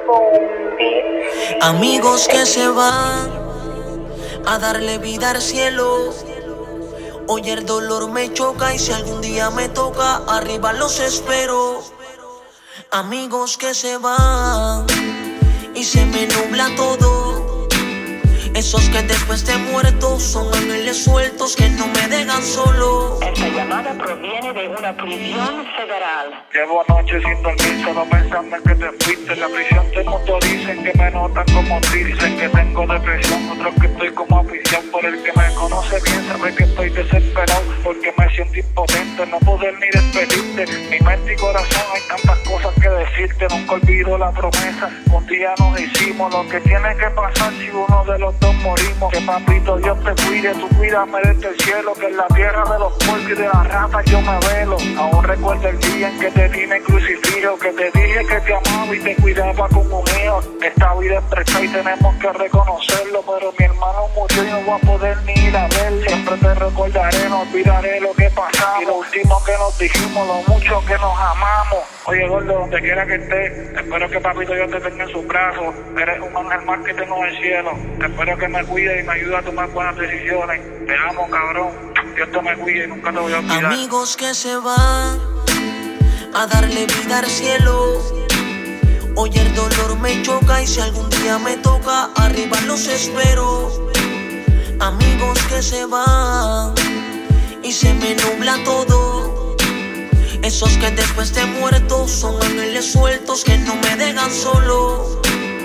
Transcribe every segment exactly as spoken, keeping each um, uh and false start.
Amigos que se van a darle vida al cielo. Hoy el dolor me choca y si algún día me toca, arriba los espero. Amigos que se van y se me nubla todo. Esos que después de muertos son ángeles sueltos que no me dejan solo. Esta llamada proviene de una prisión federal. Llevo anoche sin dormir, solo pensando en que te fuiste. En la prisión todo el mundo dicen que me notan como ti. Dicen que tengo depresión, otros que estoy como afición. Por el que me conoce bien sabe que estoy desesperado, porque me siento impotente, no poder ni despedirte. Mi mente y corazón hay tantas cosas que decirte. Nunca olvido la promesa, un día nos hicimos. Lo que tiene que pasar si uno de los dos morimos. Que papito Dios te cuide, tú cuídame desde el cielo. Que en la tierra de los puercos y de las ratas yo me velo. Aún recuerdo el día en que te di en el crucifijo, que te dije que te amaba y te cuidaba como un hijo. Esta vida es prestada y tenemos que reconocerlo, pero mi hermano murió y no voy a poder ni ir a verle. Siempre te recordaré, no olvidaré lo que pasamos y lo último que nos dijimos, lo mucho que nos amamos. Oye gordo, donde quiera que estés, espero que papito Dios te tenga en sus brazos. Eres un ángel más que tengo en el cielo. Espero que me cuide y me ayude a tomar buenas decisiones. Te amo, cabrón. Dios te me cuide y nunca te voy a olvidar. Amigos que se van a darle vida al cielo. Hoy el dolor me choca y si algún día me toca, arriba los espero. Amigos que se van y se me nubla todo. Esos que después de muertos son ángeles sueltos que no me dejan solo.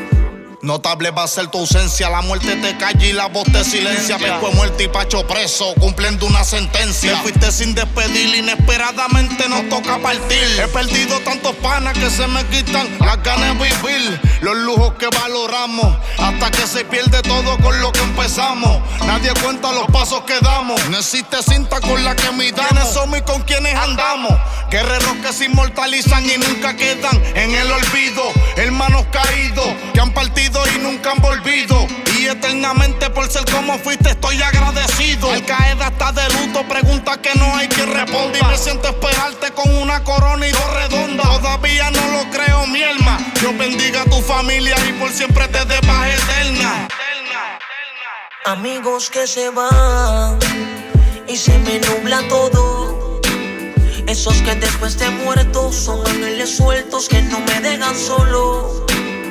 Notable va a ser tu ausencia, la muerte te calla y la voz te silencia. Después muerte y Pacho preso, cumpliendo una sentencia. Te fuiste sin despedir, inesperadamente nos toca partir. He perdido tantos panas que se me quitan las ganas de vivir. Los lujos que valoramos, hasta que se pierde todo con lo que empezamos. Nadie cuenta los pasos que damos, no existe cinta con la que midamos. ¿Quiénes somos y con quiénes andamos? Guerreros que se inmortalizan y nunca quedan en el olvido. Hermanos caídos que han partido y nunca han volvido. Y eternamente por ser como fuiste estoy agradecido. Al Qaeda está de luto, pregunta que no hay quien responda. Y me siento esperarte con una corona y dos redondas. Todavía no lo creo, mi alma. Dios bendiga a tu familia y por siempre te dé paz eterna. Amigos que se van y se me nubla todo. Esos que después de muertos son ángeles sueltos que no me dejan solo.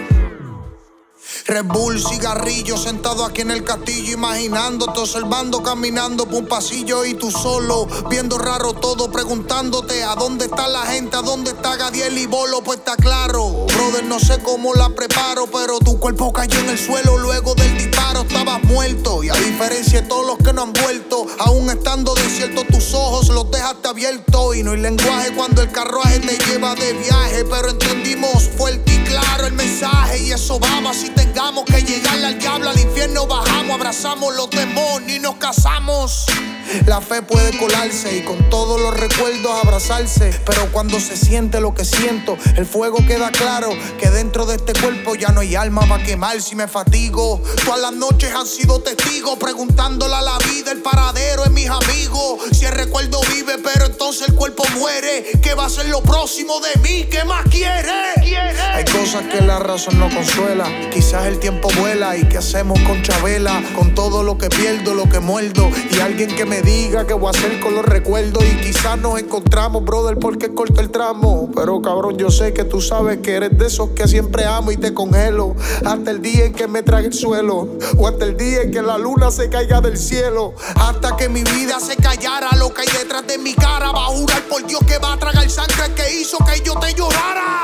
Red Bull, cigarrillo, sentado aquí en el castillo, imaginándote, observando, caminando por un pasillo y tú solo, viendo raro todo, preguntándote a dónde está la gente, a dónde está Gadiel y Bolo. Pues está claro, brother, no sé cómo la preparo, pero tu cuerpo cayó en el suelo luego del disparo. Estabas muerto y a diferencia de todos los que no han vuelto, aún estando desiertos tus ojos los dejaste abiertos. Y no hay lenguaje cuando el carruaje te lleva de viaje, pero entendimos fuerte y claro el mensaje. Y eso vamos, si tengamos que llegarle al diablo, al infierno bajamos, abrazamos los demonios y nos casamos. La fe puede colarse y con todos los recuerdos abrazarse, pero cuando se siente lo que siento, el fuego queda claro que dentro de este cuerpo ya no hay alma para quemar. Si me fatigo, todas las noches han sido testigos, preguntándole a la vida el paradero de mis amigos. Si el recuerdo vive pero entonces el cuerpo muere, ¿qué va a ser lo próximo de mí? ¿Qué más quiere? ¿Quiere? Hay cosas que la razón no consuela, quizás el tiempo vuela. ¿Y qué hacemos con Chabela? Con todo lo que pierdo, lo que muerdo, y alguien que me diga qué voy a hacer con los recuerdos. Y quizás nos encontramos, brother, porque corto el tramo, pero cabrón, yo sé que tú sabes que eres de esos que siempre amo y te congelo hasta el día en que me trague el suelo, o hasta el día en que la luna se caiga del cielo. Hasta que mi vida se callara, lo que hay detrás de mi cara va a jurar por Dios que va a tragar sangre el que hizo que yo te llorara.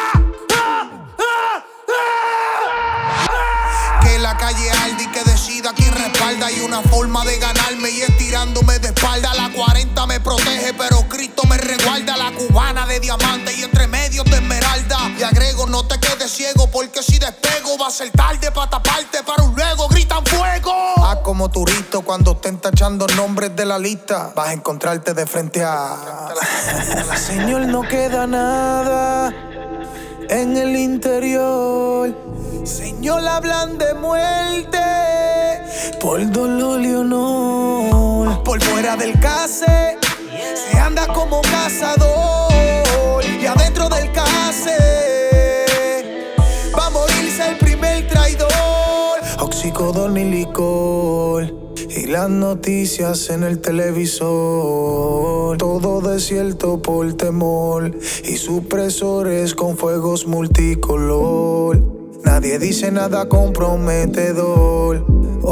Que la calle arde y que decida quién respalda. Hay una forma de ganarme y es tirándome de espalda. La cuarenta me protege pero Cristo me resguarda. La cubana de diamante y entre medios de esmeralda. Y agrego, no te quedes ciego porque si despego va a ser tarde para taparte, para un luego gritan fuego. Ah, como turista cuando estén tachando nombres de la lista, vas a encontrarte de frente a... Señor, no queda nada en el interior. Señor, hablan de muerte por dolor y honor. Por fuera del case se anda como cazador, y adentro del case vamos psicodón ni licor. Y las noticias en el televisor. Todo desierto por temor. Y supresores con fuegos multicolor. Nadie dice nada comprometedor.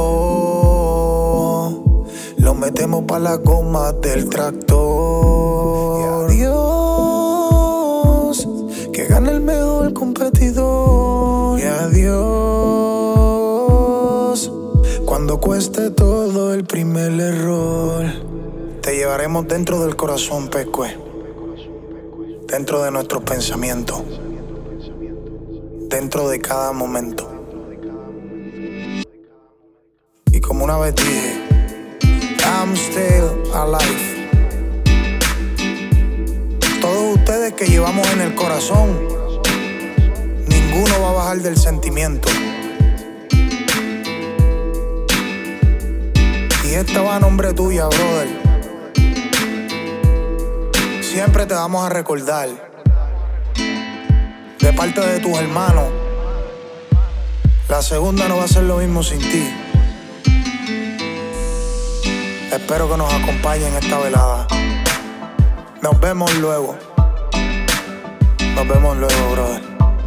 Oh, lo metemos pa' la goma del tractor. Y adiós, que gane el mejor competidor. Y adiós, cuando cueste todo el primer error. Te llevaremos dentro del corazón, Pescue. Dentro de nuestros pensamientos. Dentro de cada momento. Y como una vez dije, I'm still alive. Todos ustedes que llevamos en el corazón, ninguno va a bajar del sentimiento. Y esta va a nombre tuya, brother. Siempre te vamos a recordar. De parte de tus hermanos, la segunda no va a ser lo mismo sin ti. Espero que nos acompañen esta velada. Nos vemos luego. Nos vemos luego, brother.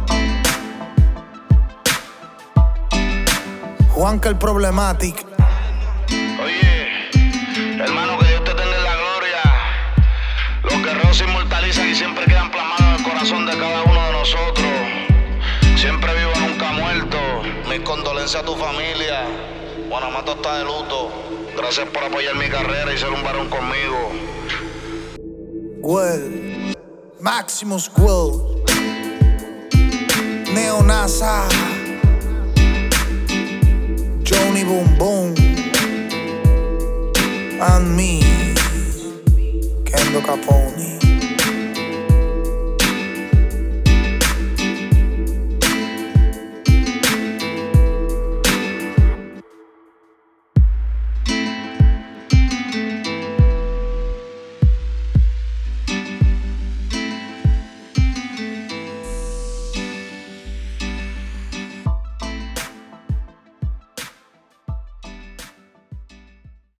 Juanca el Problematic. Oye, hermano, que Dios te tenga en la gloria. Los guerreros se inmortalizan y siempre quedan plasmados en el corazón de cada uno de nosotros. Siempre vivo, nunca muerto. Mis condolencias a tu familia. Guanamato está de luto. Gracias por apoyar mi carrera y ser un varón conmigo. Well, Maximus Will, Neonasa, Johnny Boom Boom, and me, Kendo Capone.